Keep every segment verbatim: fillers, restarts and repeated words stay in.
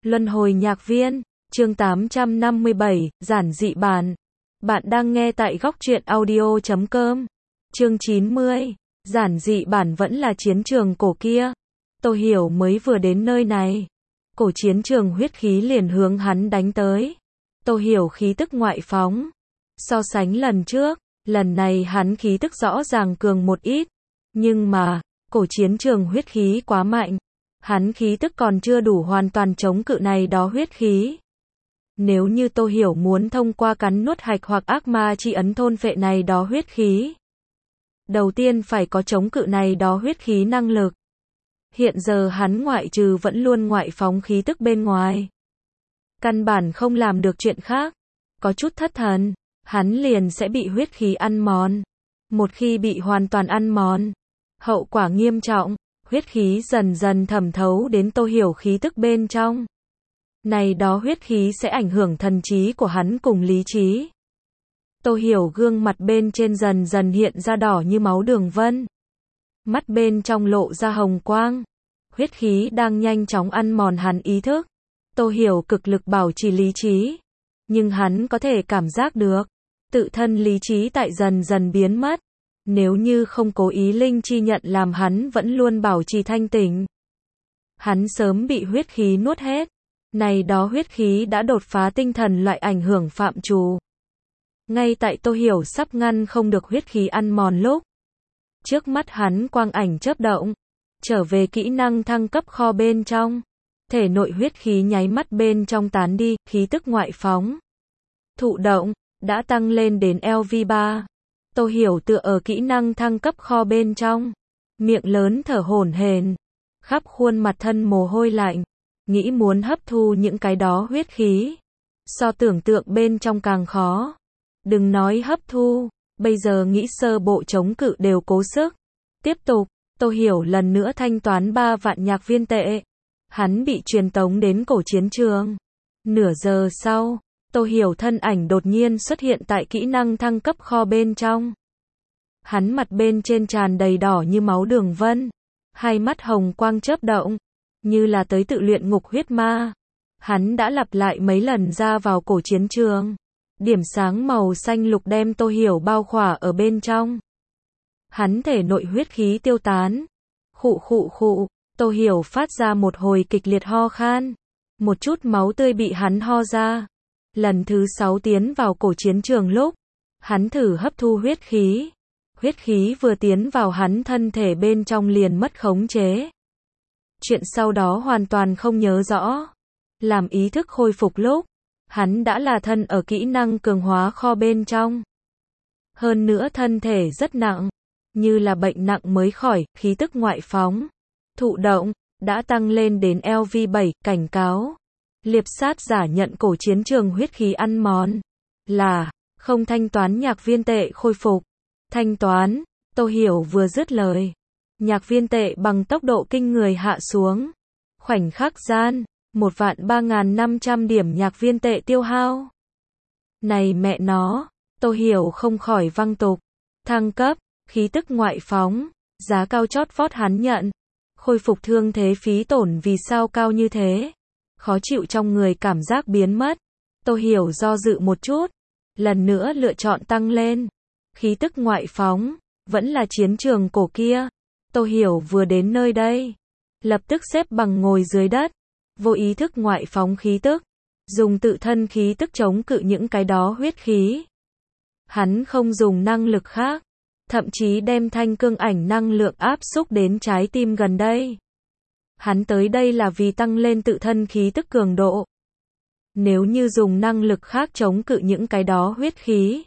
Luân hồi nhạc viên, chương tám trăm năm mươi bảy, giản dị bản. Bạn đang nghe tại góc truyện audio chấm com. Chương chín mươi, giản dị bản vẫn là chiến trường cổ kia. Tô Hiểu mới vừa đến nơi này. Cổ chiến trường huyết khí liền hướng hắn đánh tới. Tô Hiểu khí tức ngoại phóng. So sánh lần trước, lần này hắn khí tức rõ ràng cường một ít. Nhưng mà, cổ chiến trường huyết khí quá mạnh. Hắn khí tức còn chưa đủ hoàn toàn chống cự này đó huyết khí. Nếu như Tô Hiểu muốn thông qua cắn nuốt hạch hoặc ác ma chi ấn thôn phệ này đó huyết khí, đầu tiên phải có chống cự này đó huyết khí năng lực. Hiện giờ hắn ngoại trừ vẫn luôn ngoại phóng khí tức bên ngoài, căn bản không làm được chuyện khác. Có chút thất thần, hắn liền sẽ bị huyết khí ăn mòn. Một khi bị hoàn toàn ăn mòn, hậu quả nghiêm trọng. Huyết khí dần dần thẩm thấu đến Tô Hiểu khí tức bên trong. Này đó huyết khí sẽ ảnh hưởng thần trí của hắn cùng lý trí. Tô Hiểu gương mặt bên trên dần dần hiện ra đỏ như máu đường vân. Mắt bên trong lộ ra hồng quang. Huyết khí đang nhanh chóng ăn mòn hắn ý thức. Tô Hiểu cực lực bảo trì lý trí. Nhưng hắn có thể cảm giác được. Tự thân lý trí tại dần dần biến mất. Nếu như không cố ý linh chi nhận làm hắn vẫn luôn bảo trì thanh tỉnh. Hắn sớm bị huyết khí nuốt hết. Này đó huyết khí đã đột phá tinh thần loại ảnh hưởng phạm trù. Ngay tại Tô Hiểu sắp ngăn không được huyết khí ăn mòn lúc. Trước mắt hắn quang ảnh chớp động. Trở về kỹ năng thăng cấp kho bên trong. Thể nội huyết khí nháy mắt bên trong tán đi, khí tức ngoại phóng. Thụ động, đã tăng lên đến L V ba. Tô Hiểu tựa ở kỹ năng thăng cấp kho bên trong. Miệng lớn thở hổn hển. Khắp khuôn mặt thân mồ hôi lạnh. Nghĩ muốn hấp thu những cái đó huyết khí. So tưởng tượng bên trong càng khó. Đừng nói hấp thu. Bây giờ nghĩ sơ bộ chống cự đều cố sức. Tiếp tục, Tô Hiểu lần nữa thanh toán ba vạn nhạc viên tệ. Hắn bị truyền tống đến cổ chiến trường. Nửa giờ sau, Tô Hiểu thân ảnh đột nhiên xuất hiện tại kỹ năng thăng cấp kho bên trong. Hắn mặt bên trên tràn đầy đỏ như máu đường vân. Hai mắt hồng quang chớp động. Như là tới tự luyện ngục huyết ma. Hắn đã lặp lại mấy lần ra vào cổ chiến trường. Điểm sáng màu xanh lục đem Tô Hiểu bao khỏa ở bên trong. Hắn thể nội huyết khí tiêu tán. Khụ khụ khụ, Tô Hiểu phát ra một hồi kịch liệt ho khan. Một chút máu tươi bị hắn ho ra. Lần thứ sáu tiến vào cổ chiến trường lúc, hắn thử hấp thu huyết khí. Huyết khí vừa tiến vào hắn thân thể bên trong liền mất khống chế. Chuyện sau đó hoàn toàn không nhớ rõ. Làm ý thức khôi phục lúc, hắn đã là thân ở kỹ năng cường hóa kho bên trong. Hơn nữa thân thể rất nặng, như là bệnh nặng mới khỏi, khí tức ngoại phóng. Thụ động, đã tăng lên đến L V bảy, cảnh cáo. Liệp sát giả nhận cổ chiến trường huyết khí ăn mòn. Là, không thanh toán nhạc viên tệ khôi phục. Thanh toán, Tô Hiểu vừa dứt lời. Nhạc viên tệ bằng tốc độ kinh người hạ xuống. Khoảnh khắc gian, một vạn ba ngàn năm trăm điểm nhạc viên tệ tiêu hao. Này mẹ nó, Tô Hiểu không khỏi văng tục. Thăng cấp, khí tức ngoại phóng, giá cao chót vót hắn nhận. Khôi phục thương thế phí tổn vì sao cao như thế. Khó chịu trong người cảm giác biến mất. Tô Hiểu do dự một chút. Lần nữa lựa chọn tăng lên. Khí tức ngoại phóng, vẫn là chiến trường cổ kia. Tô Hiểu vừa đến nơi đây. Lập tức xếp bằng ngồi dưới đất. Vô ý thức ngoại phóng khí tức. Dùng tự thân khí tức chống cự những cái đó huyết khí. Hắn không dùng năng lực khác. Thậm chí đem thanh cương ảnh năng lượng áp xúc đến trái tim gần đây. Hắn tới đây là vì tăng lên tự thân khí tức cường độ. Nếu như dùng năng lực khác chống cự những cái đó huyết khí,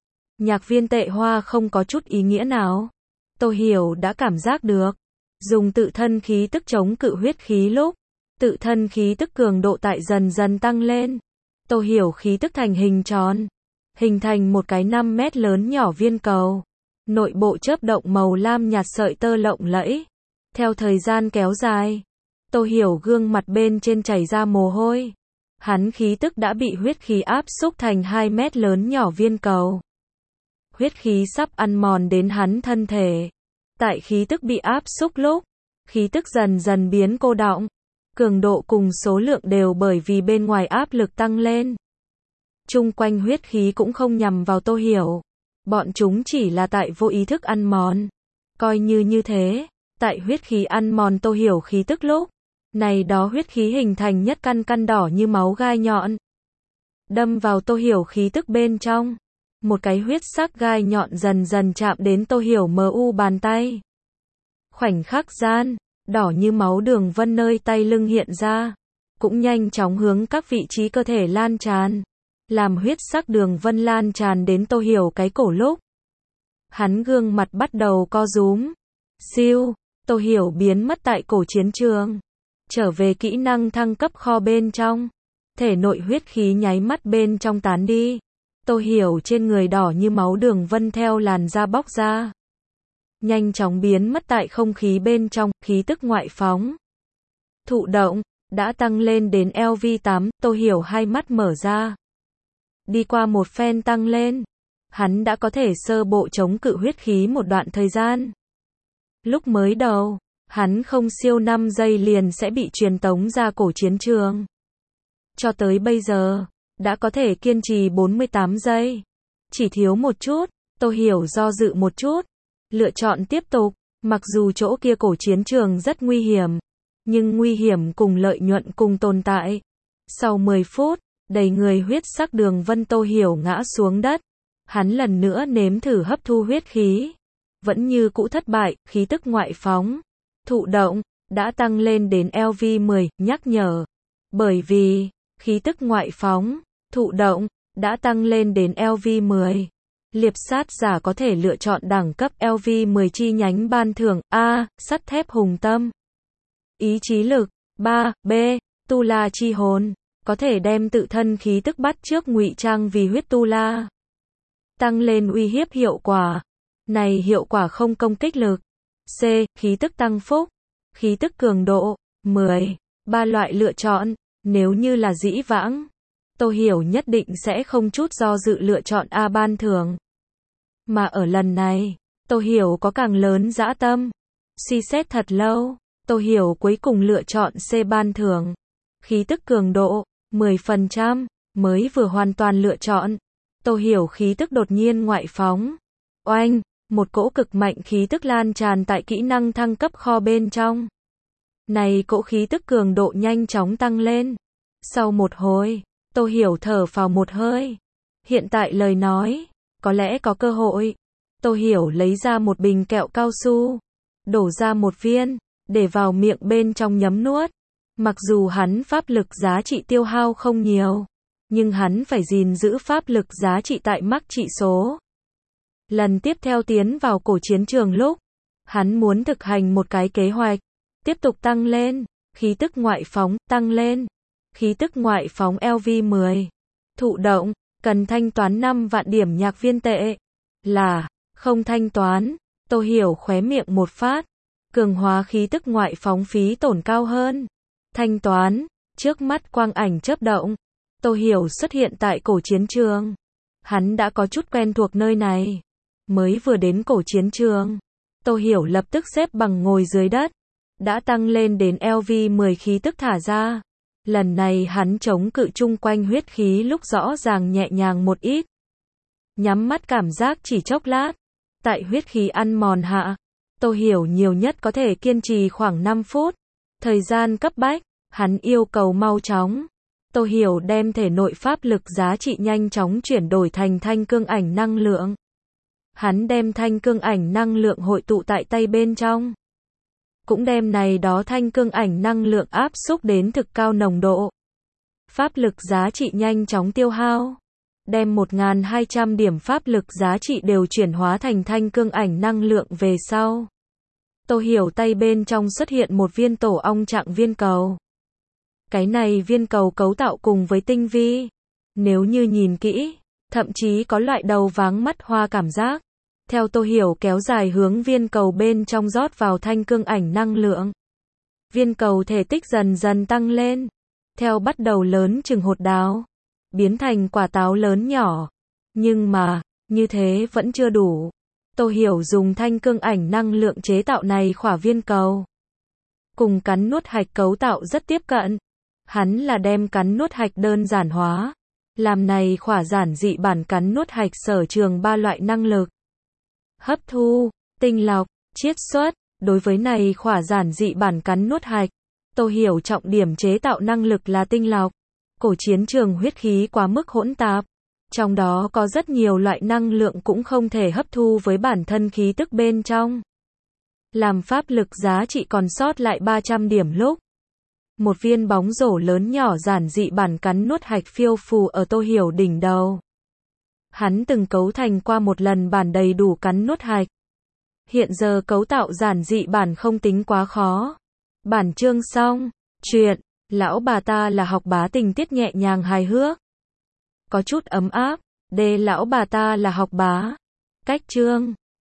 nhạc viên tệ hoa không có chút ý nghĩa nào. Tô Hiểu đã cảm giác được. Dùng tự thân khí tức chống cự huyết khí lúc, tự thân khí tức cường độ tại dần dần tăng lên. Tô Hiểu khí tức thành hình tròn. Hình thành một cái năm mét lớn nhỏ viên cầu. Nội bộ chớp động màu lam nhạt sợi tơ lộng lẫy. Theo thời gian kéo dài, Tô Hiểu gương mặt bên trên chảy ra mồ hôi. Hắn khí tức đã bị huyết khí áp xúc thành hai mét lớn nhỏ viên cầu. Huyết khí sắp ăn mòn đến hắn thân thể. Tại khí tức bị áp xúc lúc, khí tức dần dần biến cô đọng. cường độ cùng số lượng đều bởi vì bên ngoài áp lực tăng lên. Chung quanh huyết khí cũng không nhằm vào Tô Hiểu. Bọn chúng chỉ là tại vô ý thức ăn mòn. Coi như như thế, tại huyết khí ăn mòn Tô Hiểu khí tức lúc này đó huyết khí hình thành nhất căn căn đỏ như máu gai nhọn. Đâm vào Tô Hiểu khí tức bên trong. Một cái huyết sắc gai nhọn dần dần chạm đến Tô Hiểu mờ u bàn tay. Khoảnh khắc gian, đỏ như máu đường vân nơi tay lưng hiện ra. Cũng nhanh chóng hướng các vị trí cơ thể lan tràn. Làm huyết sắc đường vân lan tràn đến Tô Hiểu cái cổ lúc. Hắn gương mặt bắt đầu co rúm. Siêu, Tô Hiểu biến mất tại cổ chiến trường. Trở về kỹ năng thăng cấp kho bên trong. Thể nội huyết khí nháy mắt bên trong tán đi. Tô Hiểu trên người đỏ như máu đường vân theo làn da bóc ra. Nhanh chóng biến mất tại không khí bên trong, khí tức ngoại phóng. Thụ động, đã tăng lên đến L V tám, Tô Hiểu hai mắt mở ra. Đi qua một phen tăng lên, hắn đã có thể sơ bộ chống cự huyết khí một đoạn thời gian. Lúc mới đầu, hắn không siêu năm giây liền sẽ bị truyền tống ra cổ chiến trường. Cho tới bây giờ, đã có thể kiên trì bốn mươi tám giây. Chỉ thiếu một chút, Tô Hiểu do dự một chút. Lựa chọn tiếp tục, mặc dù chỗ kia cổ chiến trường rất nguy hiểm. Nhưng nguy hiểm cùng lợi nhuận cùng tồn tại. Sau mười phút, đầy người huyết sắc đường vân Tô Hiểu ngã xuống đất. Hắn lần nữa nếm thử hấp thu huyết khí. Vẫn như cũ thất bại, khí tức ngoại phóng. Thụ động, đã tăng lên đến L V mười, nhắc nhở. Bởi vì, khí tức ngoại phóng, thụ động, đã tăng lên đến L V mười. Liệp sát giả có thể lựa chọn đẳng cấp L V mười chi nhánh ban thưởng A. Sắt thép hùng tâm. Ý chí lực. ba. B. Tu la chi hồn. Có thể đem tự thân khí tức bắt chước ngụy trang vì huyết tu la. Tăng lên uy hiếp hiệu quả. Này hiệu quả không công kích lực. C. Khí tức tăng phúc. Khí tức cường độ. mười. Ba loại lựa chọn. Nếu như là dĩ vãng, Tô Hiểu nhất định sẽ không chút do dự lựa chọn A ban thưởng. Mà ở lần này, Tô Hiểu có càng lớn dã tâm. Suy xét thật lâu, Tô Hiểu cuối cùng lựa chọn C ban thưởng. Khí tức cường độ, mười phần trăm, mới vừa hoàn toàn lựa chọn. Tô Hiểu khí tức đột nhiên ngoại phóng. Oanh, một cỗ cực mạnh khí tức lan tràn tại kỹ năng thăng cấp kho bên trong. Này cỗ khí tức cường độ nhanh chóng tăng lên. Sau một hồi, Tô Hiểu thở phào một hơi. Hiện tại lời nói, có lẽ có cơ hội. Tô Hiểu lấy ra một bình kẹo cao su, đổ ra một viên, để vào miệng bên trong nhấm nuốt. Mặc dù hắn pháp lực giá trị tiêu hao không nhiều, nhưng hắn phải gìn giữ pháp lực giá trị tại mắc trị số. Lần tiếp theo tiến vào cổ chiến trường lúc, hắn muốn thực hành một cái kế hoạch. Tiếp tục tăng lên, khí tức ngoại phóng, tăng lên. Khí tức ngoại phóng L V mười. Thụ động, cần thanh toán năm vạn điểm nhạc viên tệ. Là, không thanh toán. Tô Hiểu khóe miệng một phát. Cường hóa khí tức ngoại phóng phí tổn cao hơn. Thanh toán, trước mắt quang ảnh chớp động. Tô Hiểu xuất hiện tại cổ chiến trường. Hắn đã có chút quen thuộc nơi này. Mới vừa đến cổ chiến trường, Tô Hiểu lập tức xếp bằng ngồi dưới đất. Đã tăng lên đến L V mười khí tức thả ra. Lần này hắn chống cự chung quanh huyết khí lúc rõ ràng nhẹ nhàng một ít. Nhắm mắt cảm giác chỉ chốc lát. Tại huyết khí ăn mòn hạ, Tô Hiểu nhiều nhất có thể kiên trì khoảng năm phút. Thời gian cấp bách, hắn yêu cầu mau chóng. Tô Hiểu đem thể nội pháp lực giá trị nhanh chóng chuyển đổi thành thanh cương ảnh năng lượng. Hắn đem thanh cương ảnh năng lượng hội tụ tại tay bên trong. Cũng đem này đó thanh cương ảnh năng lượng áp xúc đến thực cao nồng độ. Pháp lực giá trị nhanh chóng tiêu hao. Đem một nghìn hai trăm điểm pháp lực giá trị đều chuyển hóa thành thanh cương ảnh năng lượng về sau. Tô Hiểu tay bên trong xuất hiện một viên tổ ong trạng viên cầu. Cái này viên cầu cấu tạo cùng với tinh vi. Nếu như nhìn kỹ, thậm chí có loại đầu váng mắt hoa cảm giác. Theo Tô Hiểu kéo dài hướng viên cầu bên trong rót vào thanh cương ảnh năng lượng. Viên cầu thể tích dần dần tăng lên. Theo bắt đầu lớn chừng hột đào. Biến thành quả táo lớn nhỏ. Nhưng mà, như thế vẫn chưa đủ. Tô Hiểu dùng thanh cương ảnh năng lượng chế tạo này khỏa viên cầu. cùng cắn nuốt hạch cấu tạo rất tiếp cận. Hắn là đem cắn nuốt hạch đơn giản hóa. Làm này khỏa giản dị bản cắn nuốt hạch sở trường ba loại năng lực. Hấp thu, tinh lọc, chiết xuất. Đối với này khỏa giản dị bản cắn nuốt hạch, Tô Hiểu trọng điểm chế tạo năng lực là tinh lọc. Cổ chiến trường huyết khí quá mức hỗn tạp. Trong đó có rất nhiều loại năng lượng cũng không thể hấp thu với bản thân khí tức bên trong. Làm pháp lực giá trị còn sót lại ba trăm điểm lúc. Một viên bóng rổ lớn nhỏ giản dị bản cắn nuốt hạch phiêu phù ở Tô Hiểu đỉnh đầu. Hắn từng cấu thành qua một lần bản đầy đủ cắn nuốt hạch. Hiện giờ cấu tạo giản dị bản không tính quá khó. Bản chương xong. Chuyện, lão bà ta là học bá tình tiết nhẹ nhàng hài hước. Có chút ấm áp. D lão bà ta là học bá. Cách chương.